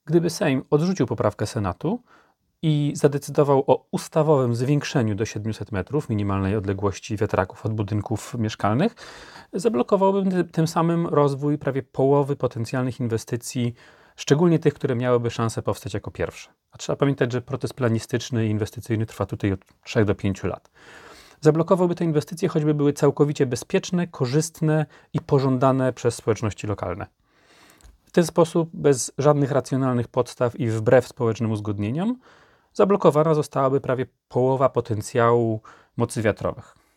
Gdyby Sejm odrzucił poprawkę Senatu i zadecydował o ustawowym zwiększeniu do 700 metrów minimalnej odległości wiatraków od budynków mieszkalnych, zablokowałby tym samym rozwój prawie połowy potencjalnych inwestycji, szczególnie tych, które miałyby szansę powstać jako pierwsze. A trzeba pamiętać, że proces planistyczny i inwestycyjny trwa tutaj od 3 do 5 lat. Zablokowałby te inwestycje, choćby były całkowicie bezpieczne, korzystne i pożądane przez społeczności lokalne. W ten sposób, bez żadnych racjonalnych podstaw i wbrew społecznym uzgodnieniom, zablokowana zostałaby prawie połowa potencjału mocy wiatrowych.